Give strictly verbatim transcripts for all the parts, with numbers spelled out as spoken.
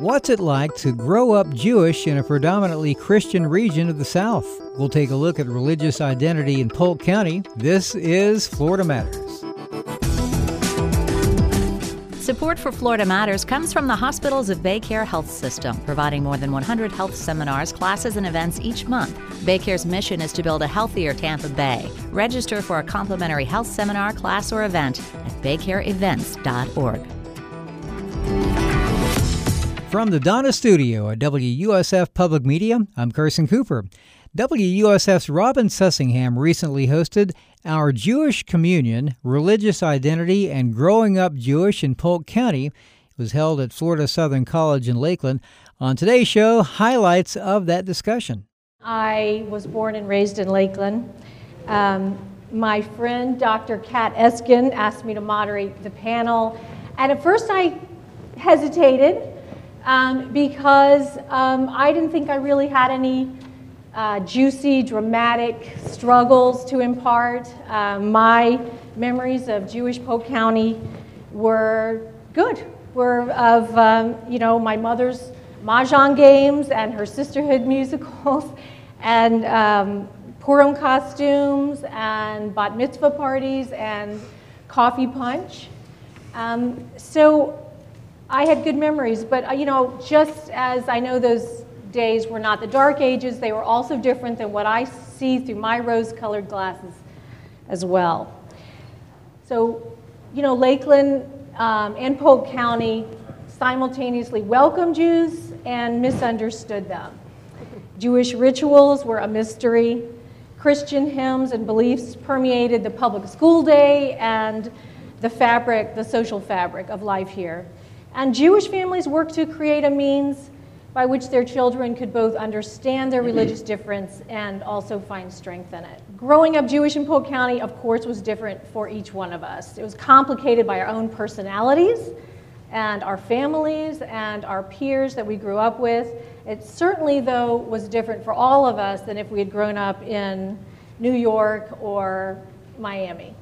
What's it like to grow up Jewish in a predominantly Christian region of the South? We'll take a look at religious identity in Polk County. This is Florida Matters. Support for Florida Matters comes from the Hospitals of BayCare Health System, providing more than one hundred health seminars, classes, and events each month. BayCare's mission is to build a healthier Tampa Bay. Register for a complimentary health seminar, class, or event at baycare events dot org. From the Donna Studio at W U S F Public Media, I'm Carson Cooper. W U S F's Robin Sussingham recently hosted Our Jewish Communion, Religious Identity and Growing Up Jewish in Polk County. It was held at Florida Southern College in Lakeland. On today's show, highlights of that discussion. I was born and raised in Lakeland. Um, my friend, Doctor Kat Eskin, asked me to moderate the panel. And at first I hesitated um, because um, I didn't think I really had any Uh, juicy, dramatic struggles to impart. Uh, my memories of Jewish Polk County were good. Were of, um, you know, my mother's Mahjong games and her sisterhood musicals and um, Purim costumes and bat mitzvah parties and coffee punch. Um, so I had good memories, but, uh, you know, just as I know those days were not the dark ages, they were also different than what I see through my rose-colored glasses as well. So, you know, Lakeland um, and Polk County simultaneously welcomed Jews and misunderstood them. Jewish rituals were a mystery. Christian hymns and beliefs permeated the public school day and the fabric, the social fabric of life here. And Jewish families worked to create a means by which their children could both understand their religious difference and also find strength in it. Growing up Jewish in Polk County, of course, was different for each one of us. It was complicated by our own personalities and our families and our peers that we grew up with. It certainly, though, was different for all of us than if we had grown up in New York or Miami.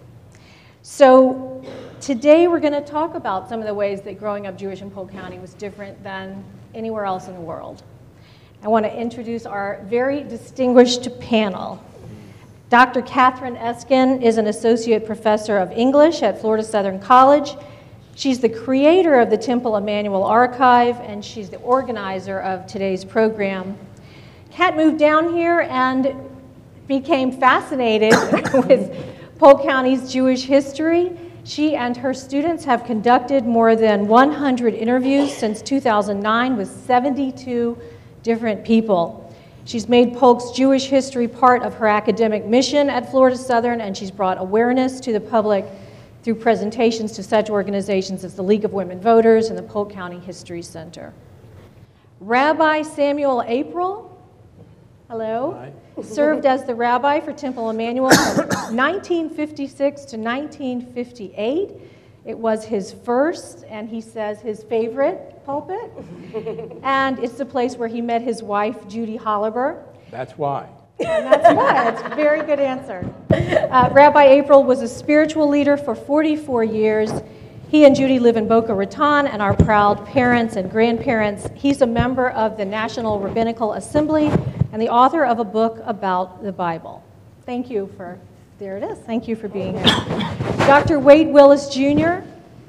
So today we're going to talk about some of the ways that growing up Jewish in Polk County was different than anywhere else in the world. I want to introduce our very distinguished panel. Doctor Catherine Eskin is an associate professor of English at Florida Southern College. She's the creator of the Temple Emanuel Archive, and she's the organizer of today's program. Kat moved down here and became fascinated with Polk County's Jewish history. She and her students have conducted more than one hundred interviews since two thousand nine with seventy-two different people. She's made Polk's Jewish history part of her academic mission at Florida Southern, and she's brought awareness to the public through presentations to such organizations as the League of Women Voters and the Polk County History Center. Rabbi Samuel April, hello, Hi. served as the rabbi for Temple Emanuel from nineteen fifty-six to nineteen fifty-eight. It was his first, and he says his favorite pulpit. And it's the place where he met his wife, Judy Holliber. That's why. And that's why. That's a very good answer. Uh, Rabbi April was a spiritual leader for forty-four years. He and Judy live in Boca Raton and are proud parents and grandparents. He's a member of the National Rabbinical Assembly and the author of a book about the Bible. Thank you for, there it is. Thank you for being here. Doctor Wade Willis Junior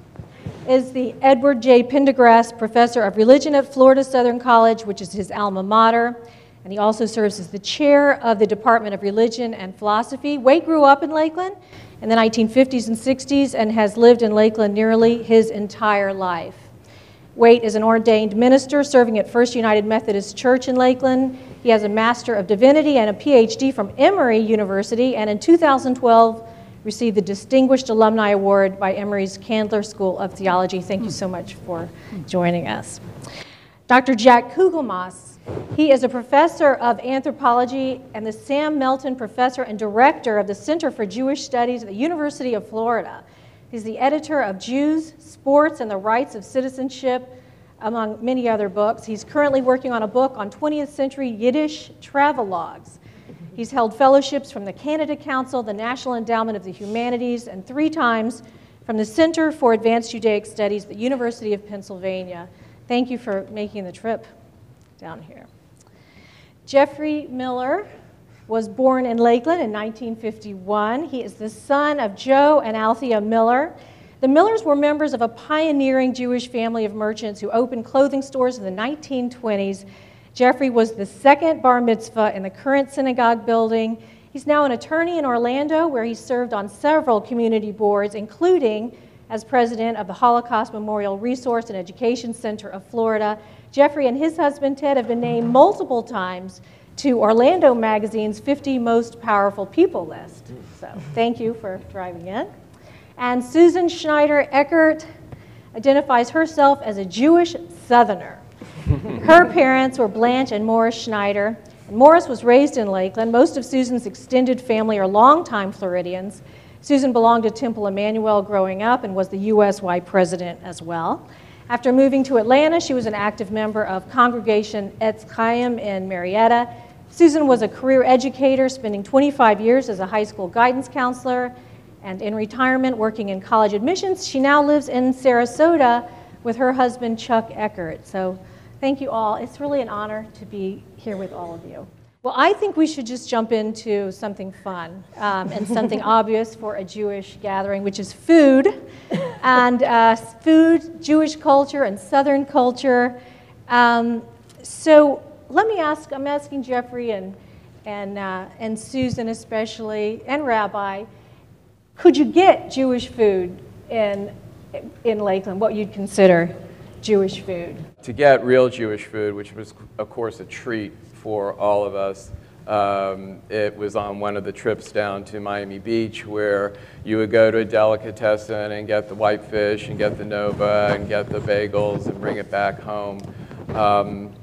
is the Edward J. Pendergrass Professor of Religion at Florida Southern College, which is his alma mater, and he also serves as the chair of the Department of Religion and Philosophy. Wade grew up in Lakeland in the nineteen fifties and sixties and has lived in Lakeland nearly his entire life. Wade is an ordained minister serving at First United Methodist Church in Lakeland. He has a Master of Divinity and a P H D from Emory University, and in two thousand twelve received the Distinguished Alumni Award by Emory's Candler School of Theology. Thank you so much for joining us. Doctor Jack Kugelmass, he is a professor of anthropology and the Sam Melton Professor and Director of the Center for Jewish Studies at the University of Florida. He's the editor of Jews, Sports, and the Rights of Citizenship, among many other books. He's currently working on a book on twentieth century Yiddish travelogues. He's held fellowships from the Canada Council, the National Endowment of the Humanities, and three times from the Center for Advanced Judaic Studies at the University of Pennsylvania. thank you for making the trip down here. Jeffrey Miller was born in Lakeland in nineteen fifty-one. He is the son of Joe and Althea Miller. The Millers were members of a pioneering Jewish family of merchants who opened clothing stores in the nineteen twenties. Jeffrey was the second bar mitzvah in the current synagogue building. He's now an attorney in Orlando, where he served on several community boards, including as president of the Holocaust Memorial Resource and Education Center of Florida. Jeffrey and his husband Ted have been named multiple times to Orlando Magazine's fifty Most Powerful People list. So thank you for driving in. And Susan Schneider Eckert identifies herself as a Jewish Southerner. Her parents were Blanche and Morris Schneider. And Morris was raised in Lakeland. Most of Susan's extended family are longtime Floridians. Susan belonged to Temple Emmanuel growing up and was the U S Y president as well. After moving to Atlanta, she was an active member of Congregation Etz Chaim in Marietta. Susan was a career educator, spending twenty-five years as a high school guidance counselor, and in retirement working in college admissions. She now lives in Sarasota with her husband Chuck Eckert. So thank you all. It's really an honor to be here with all of you. Well, I think we should just jump into something fun um, and something obvious for a Jewish gathering, which is food. And uh, food, Jewish culture, and Southern culture. Um, so let me ask, I'm asking Jeffrey and, and, uh, and Susan especially, and Rabbi, could you get Jewish food in, in Lakeland, what you'd consider Jewish food? To get real Jewish food, which was, of course, a treat for all of us, um, it was on one of the trips down to Miami Beach, where you would go to a delicatessen and get the whitefish and get the Nova and get the bagels and bring it back home. Um,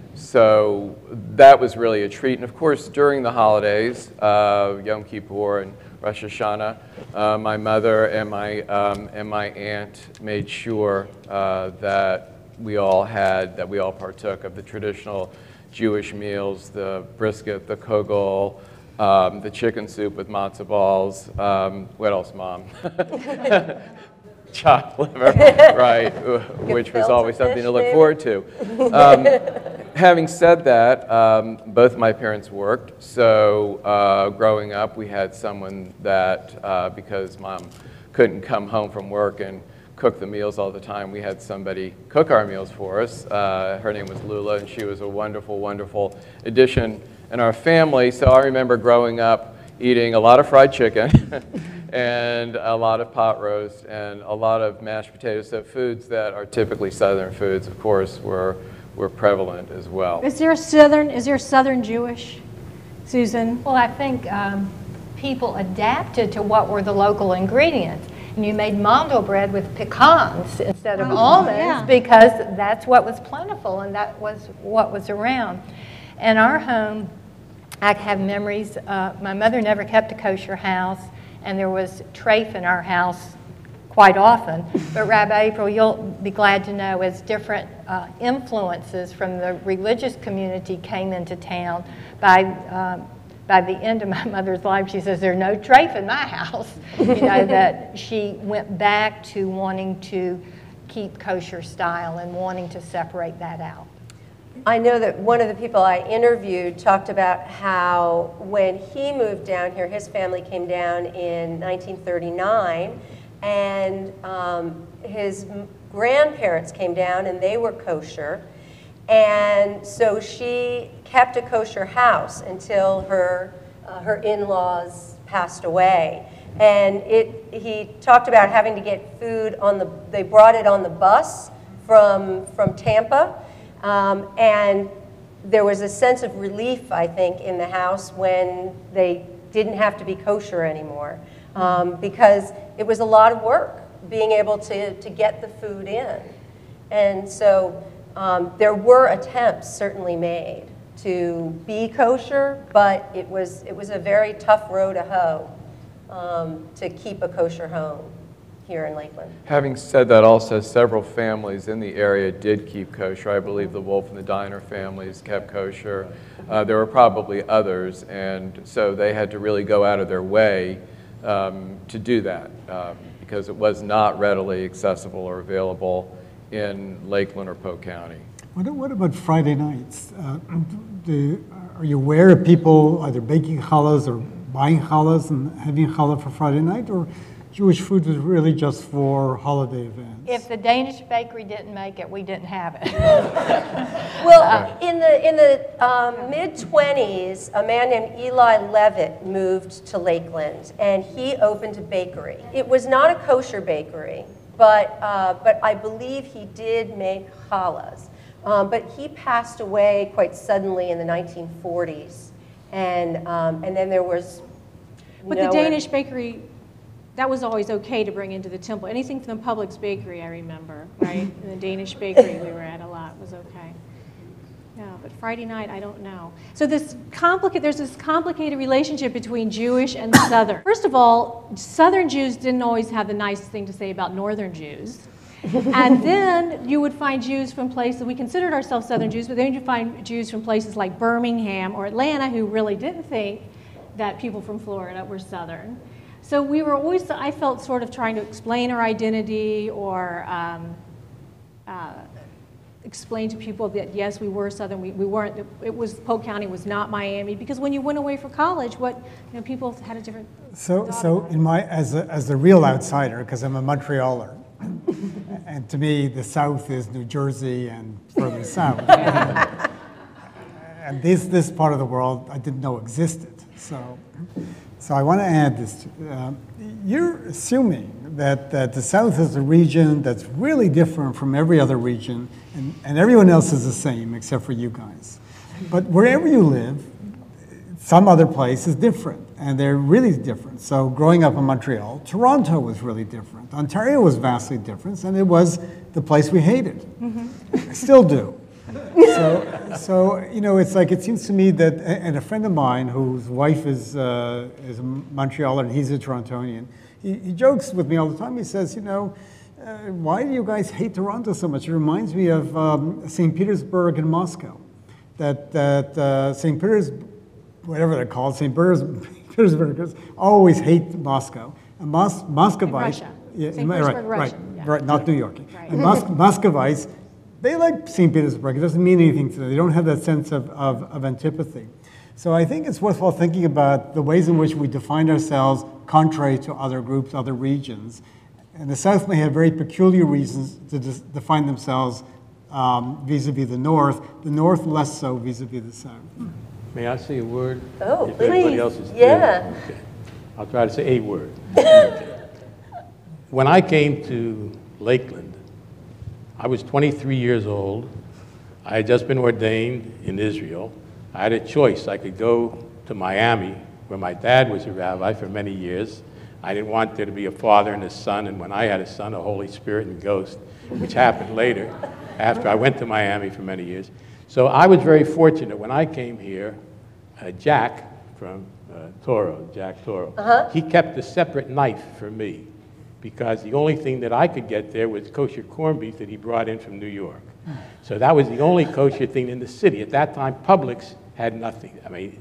so that was really a treat. And of course, during the holidays, uh, Yom Kippur and Rosh Hashanah, uh, my mother and my, um, and my aunt made sure uh, that we all had, that we all partook of the traditional Jewish meals, the brisket, the kugel, um, the chicken soup with matzo balls. Um, what else, Mom? Chopped liver, right, which was always something to look forward to. Um, having said that, um, both my parents worked, so uh, growing up we had someone that, uh, because Mom couldn't come home from work and cook the meals all the time, we had somebody cook our meals for us. Uh, her name was Lula, and she was a wonderful, wonderful addition in our family. So I remember growing up eating a lot of fried chicken and a lot of pot roast and a lot of mashed potatoes. So foods that are typically Southern foods, of course, were were prevalent as well. Is there a Southern, is there Southern Jewish, Susan? Well, I think um, people adapted to what were the local ingredients. And you made mando bread with pecans instead of oh, almonds yeah. because that's what was plentiful and that was what was around. In our home, I have memories. Uh, my mother never kept a kosher house, and there was treif in our house quite often. But Rabbi April, you'll be glad to know, as different uh, influences from the religious community came into town, by um, by the end of my mother's life, she says, there's no treif in my house. You know, that she went back to wanting to keep kosher style and wanting to separate that out. I know that one of the people I interviewed talked about how when he moved down here, his family came down in nineteen thirty-nine, and um, his grandparents came down and they were kosher. And so she kept a kosher house until her, uh, her in-laws passed away. And it, he talked about having to get food on the, they brought it on the bus from, from Tampa. Um, and there was a sense of relief, I think, in the house when they didn't have to be kosher anymore. Um, because it was a lot of work being able to, to get the food in. And so um, there were attempts certainly made to be kosher, but it was, it was a very tough row to hoe um, to keep a kosher home here in Lakeland. Having said that, also several families in the area did keep kosher. I believe the Wolf and the Diner families kept kosher. Uh, there were probably others, and so they had to really go out of their way um, to do that um, because it was not readily accessible or available in Lakeland or Polk County. What, what about Friday nights? Uh, do, are you aware of people either baking challahs or buying challahs and having challah for Friday night, or Jewish food was really just for holiday events? If the Danish bakery didn't make it, we didn't have it. Well, uh, in the in the um, mid twenties, a man named Eli Levitt moved to Lakeland, and he opened a bakery. It was not a kosher bakery, but uh, but I believe he did make challahs. Um, but he passed away quite suddenly in the nineteen forties, and um, and then there was. But the Danish bakery, that was always okay to bring into the temple. Anything from the Publix bakery, I remember, right? In the Danish bakery we were at a lot was okay. Yeah, but Friday night, I don't know. So this complicated, there's this complicated relationship between Jewish and Southern. First of all, Southern Jews didn't always have the nice thing to say about Northern Jews. And then you would find Jews from places, we considered ourselves Southern Jews, but then you'd find Jews from places like Birmingham or Atlanta who really didn't think that people from Florida were Southern. So we were always, I felt, sort of trying to explain our identity or um, uh, explain to people that, yes, we were Southern, we, we weren't, it was, Polk County was not Miami, because when you went away for college, what, you know, people had a different So, so in my, as a, as a real outsider, because I'm a Montrealer, and to me, the South is New Jersey and further south. And, and this, this part of the world I didn't know existed. So, so I want to add this. Uh, you're assuming that, that the South is a region that's really different from every other region, and, and everyone else is the same except for you guys. But wherever you live, some other place is different, and they're really different. So growing up in Montreal, Toronto was really different. Ontario was vastly different, and it was the place we hated. Mm-hmm. Still do. So, so, you know, it's like, it seems to me that, and a friend of mine whose wife is, uh, is a Montrealer and he's a Torontonian, he, he jokes with me all the time. He says, you know, uh, why do you guys hate Toronto so much? It reminds me of um, Saint Petersburg and Moscow. That, that uh, Saint Petersburg, whatever they're called, Saint Petersburgers always hate Moscow. And Mos Muscovites, yeah, right, right, Russian, yeah. right, not New York. Right. And Mos Muscovites, they like Saint Petersburg. It doesn't mean anything to them. They don't have that sense of, of, of antipathy. So I think it's worthwhile thinking about the ways in which we define ourselves contrary to other groups, other regions. And the South may have very peculiar reasons to define themselves um, vis-a-vis the North, the North less so vis-a-vis the South. May I say a word? Oh, if please. Everybody else is yeah. Okay. I'll try to say a word. Okay. When I came to Lakeland, I was twenty-three years old. I had just been ordained in Israel. I had a choice. I could go to Miami, where my dad was a rabbi for many years. I didn't want there to be a father and a son, and when I had a son, a Holy Spirit and ghost, which happened later, after I went to Miami for many years. So I was very fortunate. When I came here, uh, Jack from uh, Toro, Jack Toro, uh-huh. he kept a separate knife for me, because the only thing that I could get there was kosher corned beef that he brought in from New York. So that was the only kosher thing in the city. At that time, Publix had nothing. I mean,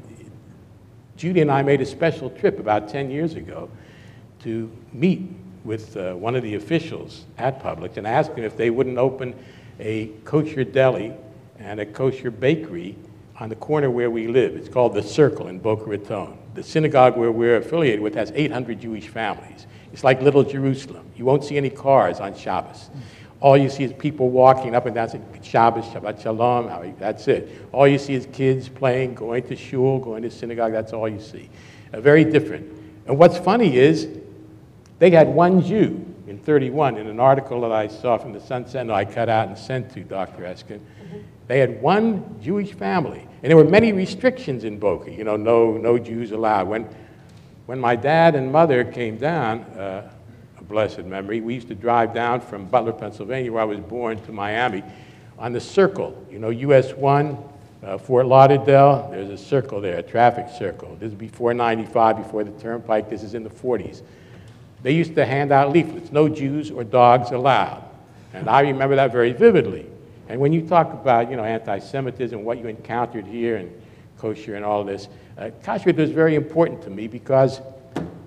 Judy and I made a special trip about ten years ago to meet with uh, one of the officials at Publix and ask them if they wouldn't open a kosher deli and a kosher bakery on the corner where we live. It's called The Circle in Boca Raton. The synagogue where we're affiliated with has eight hundred Jewish families. It's like Little Jerusalem. You won't see any cars on Shabbos. All you see is people walking up and down saying, Shabbos, Shabbat Shalom, that's it. All you see is kids playing, going to shul, going to synagogue, that's all you see. Uh, very different. And what's funny is, they had one Jew in thirty-one, in an article that I saw from the Sun Sentinel I cut out and sent to Doctor Eskin. Mm-hmm. They had one Jewish family. And there were many restrictions in Boca, you know, no, no Jews allowed. When, when my dad and mother came down, uh, a blessed memory, we used to drive down from Butler, Pennsylvania, where I was born, to Miami, on the Circle, you know, U S one, uh, Fort Lauderdale, there's a circle there, a traffic circle. This is before ninety-five, before the turnpike, this is in the forties. They used to hand out leaflets, no Jews or dogs allowed. And I remember that very vividly. And when you talk about, you know, anti-Semitism, what you encountered here and kosher and all this, uh, kashrut was very important to me because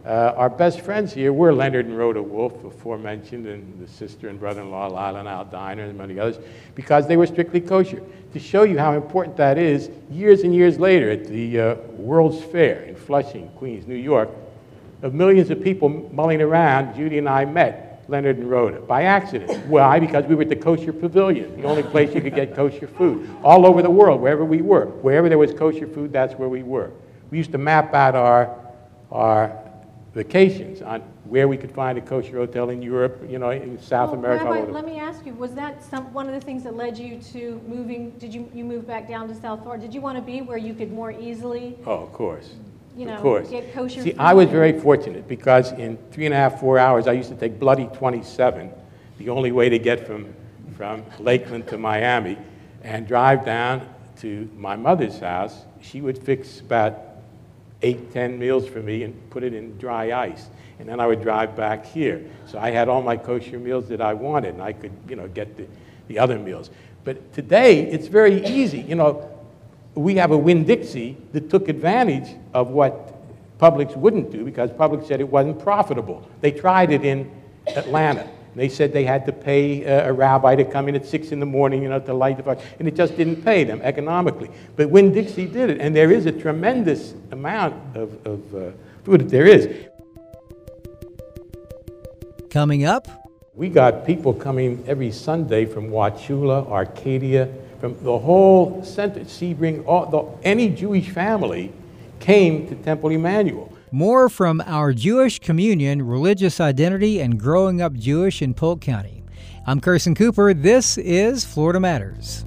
Uh, our best friends here were Leonard and Rhoda Wolf, aforementioned, and the sister and brother-in-law, Lila and Al Diner, and many others, because they were strictly kosher. To show you how important that is, years and years later at the uh, World's Fair in Flushing, Queens, New York, of millions of people mulling around, Judy and I met Leonard and Rhoda by accident. Why? Because we were at the Kosher Pavilion, the only place you could get kosher food. All over the world, wherever we were. Wherever there was kosher food, that's where we were. We used to map out our, our vacations on where we could find a kosher hotel in Europe, you know, in South well, America. Rabbi, let me ask you, was that some, one of the things that led you to moving, did you, you move back down to South Florida? Did you want to be where you could more easily, Oh, of course. you know, of course. get kosher See, food? I was very fortunate because in three and a half, four hours, I used to take bloody twenty-seven, the only way to get from, from Lakeland to Miami, and drive down to my mother's house. She would fix about eight, ten meals for me and put it in dry ice. And then I would drive back here. So I had all my kosher meals that I wanted, and I could, you know, get the, the other meals. But today, it's very easy. You know, we have a Winn-Dixie that took advantage of what Publix wouldn't do because Publix said it wasn't profitable. They tried it in Atlanta. They said they had to pay a, a rabbi to come in at six in the morning, you know, to light the fire, and it just didn't pay them economically. But Winn-Dixie did it, and there is a tremendous amount of, of uh, food that there is. Coming up, we got people coming every Sunday from Wauchula, Arcadia, from the whole center, Sebring, all, the, any Jewish family came to Temple Emmanuel. more from our Jewish Communion, Religious Identity, and Growing Up Jewish in Polk County. I'm Carson Cooper. This is Florida Matters.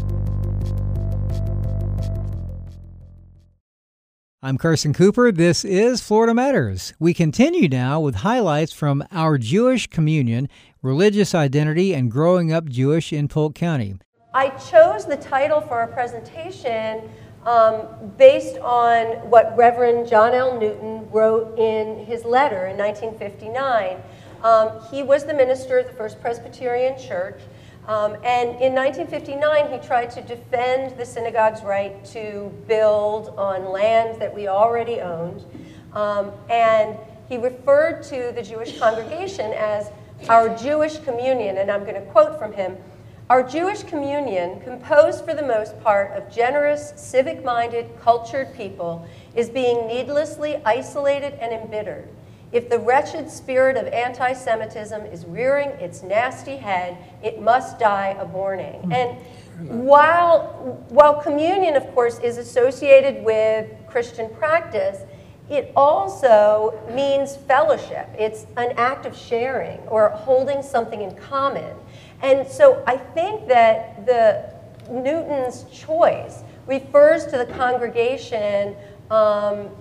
I'm Carson Cooper. This is Florida Matters. We continue now with highlights from our Jewish Communion, Religious Identity, and Growing Up Jewish in Polk County. I chose the title for our presentation um, based on what Reverend John L. Newton wrote in his letter in nineteen fifty-nine. Um, he was the minister of the First Presbyterian Church, um, and in nineteen fifty-nine he tried to defend the synagogue's right to build on land that we already owned, um, and he referred to the Jewish congregation as our Jewish communion, and I'm going to quote from him. Our Jewish communion, composed for the most part of generous, civic-minded, cultured people, is being needlessly isolated and embittered. If the wretched spirit of anti-Semitism is rearing its nasty head, it must die a mourning. And while, while communion, of course, is associated with Christian practice, it also means fellowship. It's an act of sharing or holding something in common. And so I think that the Newton's choice refers to the congregation. Um,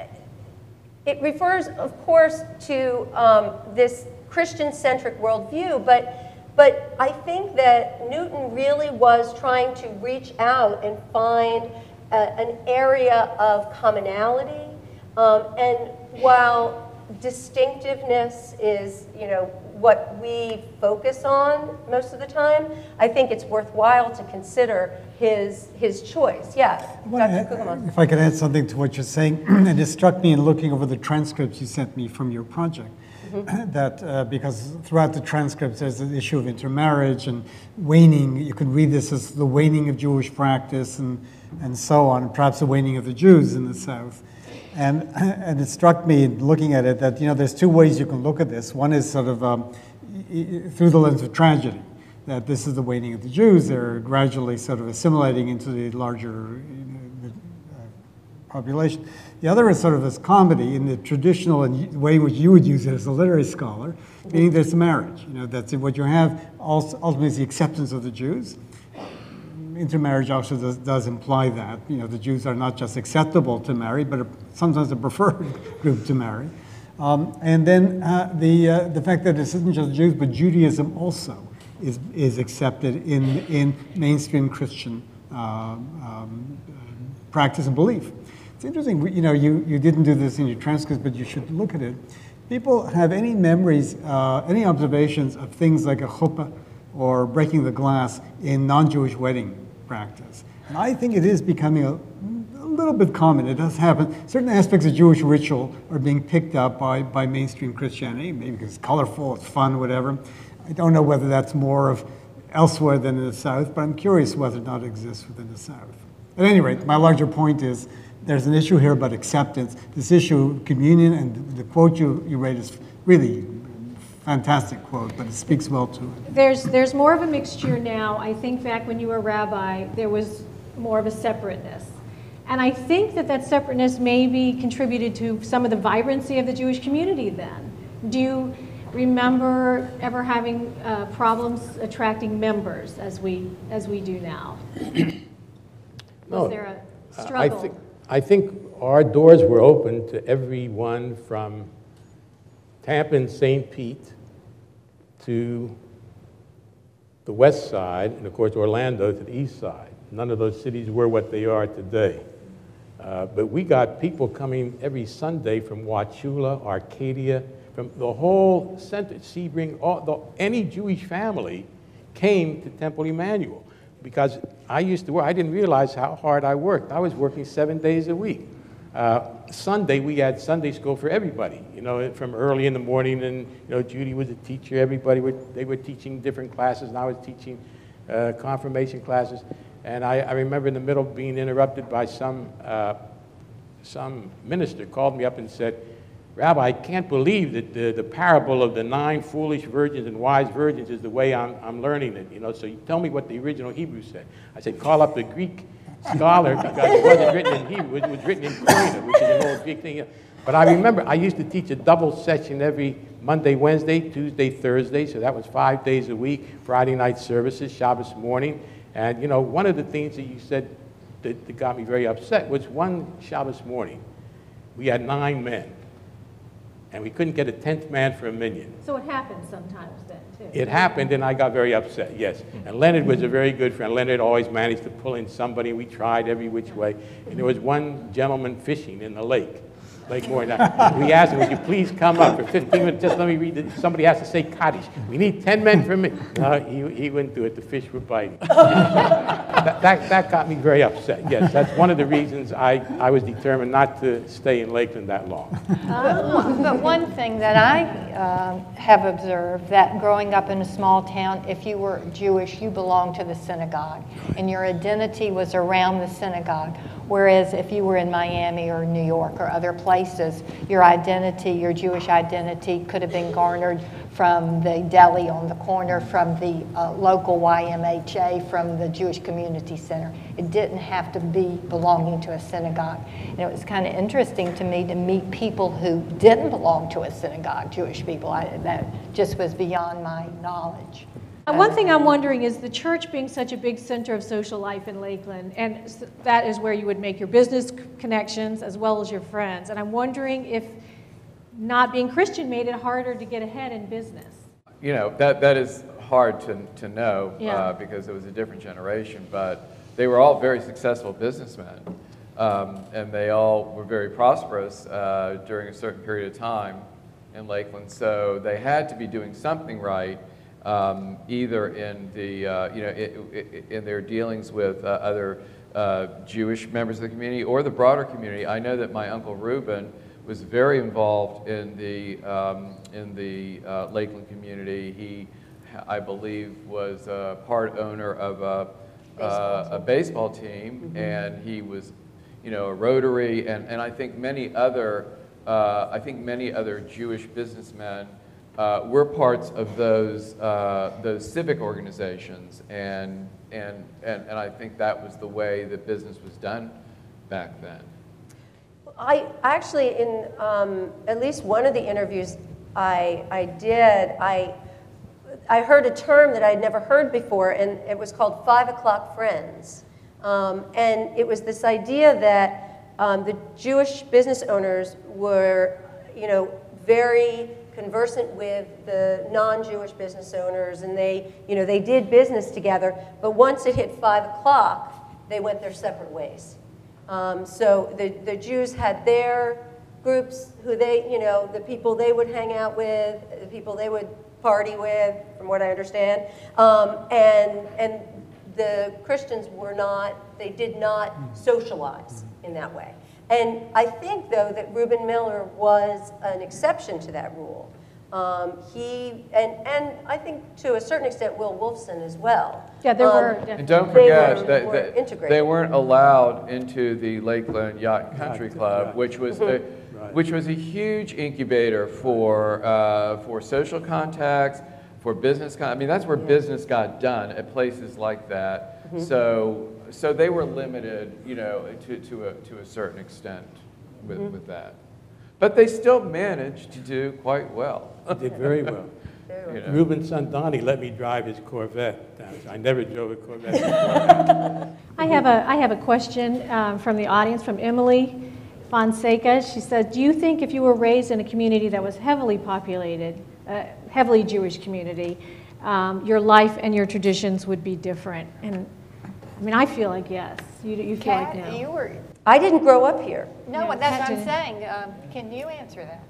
it refers, of course, to um, this Christian-centric worldview, but, but I think that Newton really was trying to reach out and find a, an area of commonality. Um, and while distinctiveness is, you know, what we focus on most of the time, I think it's worthwhile to consider his his choice. Yeah, Well, Doctor uh, Kugelman. If I could add something to what you're saying, and it struck me in looking over the transcripts you sent me from your project, mm-hmm. that uh, because throughout the transcripts there's the issue of intermarriage and waning. You could read this as the waning of Jewish practice and, and so on, perhaps the waning of the Jews in the South. And, and it struck me looking at it that, you know, there's two ways you can look at this. One is sort of um, through the lens of tragedy, that this is the waning of the Jews. They're gradually sort of assimilating into the larger you know, the, uh, population. The other is sort of as comedy in the traditional and way in which you would use it as a literary scholar, meaning there's marriage. You know, that's what you have. Also, ultimately, is the acceptance of the Jews. Intermarriage also does, does imply that, you know, the Jews are not just acceptable to marry, but sometimes a preferred group to marry. Um, and then uh, the uh, the fact that this isn't just Jews, but Judaism also is is accepted in in mainstream Christian uh, um, practice and belief. It's interesting, you know, you you didn't do this in your transcripts, but you should look at it. People have any memories, uh, any observations of things like a chuppah or breaking the glass in non-Jewish wedding practice. And I think it is becoming a, a little bit common. It does happen. Certain aspects of Jewish ritual are being picked up by, by mainstream Christianity, maybe because it's colorful, it's fun, whatever. I don't know whether that's more of elsewhere than in the South, but I'm curious whether or not it exists within the South. At any rate, my larger point is there's an issue here about acceptance. This issue of communion, and the quote you, you read is really fantastic quote, but it speaks well to it. There's, there's more of a mixture now. I think back when you were a rabbi, there was more of a separateness. And I think that that separateness maybe contributed to some of the vibrancy of the Jewish community then. Do you remember ever having uh, problems attracting members as we, as we do now? No, Was there a struggle? I think, I think our doors were open to everyone from Tampa, Saint Pete, to the west side, and of course Orlando to the east side. None of those cities were what they are today. Uh, but we got people coming every Sunday from Wauchula, Arcadia, from the whole center, Sebring, all, the, any Jewish family came to Temple Emmanuel. Because I used to work, I didn't realize how hard I worked. I was working seven days a week. Uh, Sunday, we had Sunday school for everybody, you know, from early in the morning, and, you know, Judy was a teacher, everybody, were, they were teaching different classes, and I was teaching uh, confirmation classes. And I, I remember in the middle being interrupted by some, uh, some minister called me up and said, Rabbi, I can't believe that the, the parable of the nine foolish virgins and wise virgins is the way I'm, I'm learning it, you know, so you tell me what the original Hebrew said. I said, call up the Greek scholar, because it wasn't written in Hebrew, it was written in Koine, which is an old Greek thing. But I remember I used to teach a double session every Monday, Wednesday, Tuesday, Thursday, so that was five days a week, Friday night services, Shabbos morning. And, you know, one of the things that you said that, that got me very upset was one Shabbos morning, we had nine men, and we couldn't get a tenth man for a minyan. So it happens sometimes then, too. It happened, and I got very upset, yes. And Leonard was a very good friend. Leonard always managed to pull in somebody. We tried every which way. And there was one gentleman fishing in the lake, Lake Moore. We asked him, would you please come up for fifteen minutes? Just let me read it. Somebody has to say Kaddish. We need ten men for me. No, he, he wouldn't do it. The fish were biting. that, that, that got me very upset, yes. That's one of the reasons I, I was determined not to stay in Lakeland that long. Uh, but one thing that I uh, have observed, that growing up in a small town, if you were Jewish, you belonged to the synagogue, and your identity was around the synagogue. Whereas if you were in Miami or New York or other places, your identity, your Jewish identity could have been garnered from the deli on the corner, from the uh, local Y M H A, from the Jewish Community Center. It didn't have to be belonging to a synagogue. And it was kind of interesting to me to meet people who didn't belong to a synagogue, Jewish people. I, that just was beyond my knowledge. And one thing I'm wondering is the church being such a big center of social life in Lakeland, and that is where you would make your business connections as well as your friends. And I'm wondering if not being Christian made it harder to get ahead in business. You know, that, that is hard to, to know Yeah. uh, because it was a different generation, but they were all very successful businessmen. Um, and they all were very prosperous uh, during a certain period of time in Lakeland. So they had to be doing something right. Um, either in the uh, you know in, in their dealings with uh, other uh, Jewish members of the community or the broader community. I know that my uncle Reuben was very involved in the um, in the uh, Lakeland community. He, I believe, was a part owner of a baseball, uh, a baseball team, mm-hmm. and he was, you know, a Rotary, and and I think many other uh, I think many other Jewish businessmen. Uh, we're parts of those uh, those civic organizations, and, and and and I think that was the way that business was done back then. I actually, in um, at least one of the interviews I I did, I I heard a term that I'd never heard before, and it was called five o'clock friends, um, and it was this idea that um, the Jewish business owners were, you know, very conversant with the non-Jewish business owners, and they, you know, they did business together. But once it hit five o'clock, they went their separate ways. Um, so the the Jews had their groups, who they, you know, the people they would hang out with, the people they would party with, from what I understand, um, and and the Christians were not. They did not socialize. in that way. And I think, though, that Reuben Miller was an exception to that rule. Um, he, and, and I think to a certain extent, Will Wolfson as well. Yeah, there um, were. And don't They forget were- that, were that integrated. they weren't allowed into the Lakeland Yacht and Country Right, Club, right. which was a, which was a huge incubator for uh, for social contacts, for business. Con- I mean, that's where business got done at places like that. Mm-hmm. So so they were limited, you know, to to a to a certain extent with Mm-hmm. with that. But they still managed to do quite well. He did very well. You know. Reuben's son Donnie let me drive his Corvette down. I never drove a Corvette before. I have a, I have a question um, from the audience, from Emily Fonseca. She said, do you think if you were raised in a community that was heavily populated, uh, heavily Jewish community, um, your life and your traditions would be different? And I mean, I feel like yes. You, you feel Kat, like no. you were, I didn't grow up here. no, Yeah, that's Kat what I'm didn't. saying. Um, Can you answer that?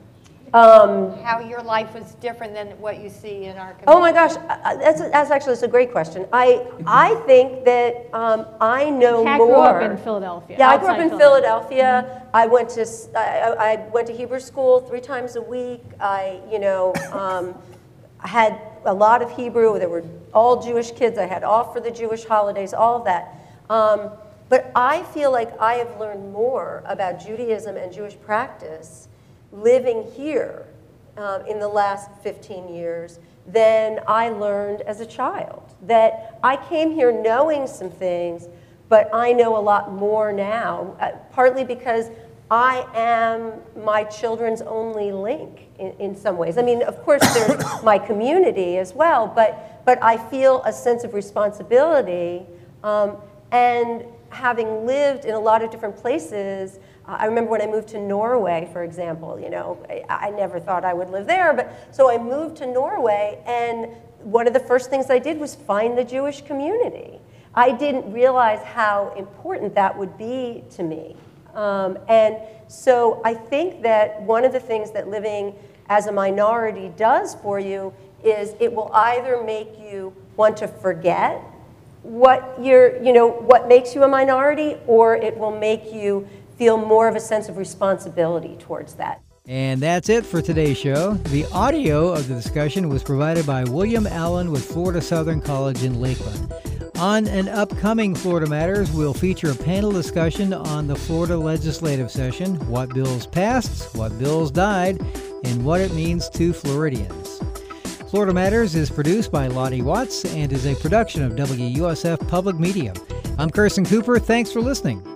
Um, How your life was different than what you see in our community? Oh my gosh, uh, that's, that's actually that's a great question. I I think that um, I know Kat more. grew up in Philadelphia. Yeah, I grew up outside in Philadelphia. I went to s- I, I went to Hebrew school three times a week. I you know um, had a lot of Hebrew. There were all Jewish kids. I had off for the Jewish holidays. All of that. Um, but I feel like I have learned more about Judaism and Jewish practice living here uh, in the last fifteen years than I learned as a child. That I came here knowing some things, but I know a lot more now, uh, partly because I am my children's only link in, in some ways. I mean, of course, there's my community as well, but, but I feel a sense of responsibility. Um, and having lived in a lot of different places, uh, I remember when I moved to Norway, for example, you know, I, I never thought I would live there, but so I moved to Norway, and one of the first things I did was find the Jewish community. I didn't realize how important that would be to me. Um, and so I think that one of the things that living as a minority does for you is it will either make you want to forget what you're, you know, what makes you a minority, or it will make you feel more of a sense of responsibility towards that. And that's it for today's show. The audio of the discussion was provided by William Allen with Florida Southern College in Lakeland. On an upcoming Florida Matters, we'll feature a panel discussion on the Florida legislative session, what bills passed, what bills died, and what it means to Floridians. Florida Matters is produced by Lottie Watts and is a production of W U S F Public Media. I'm Kirsten Cooper. Thanks for listening.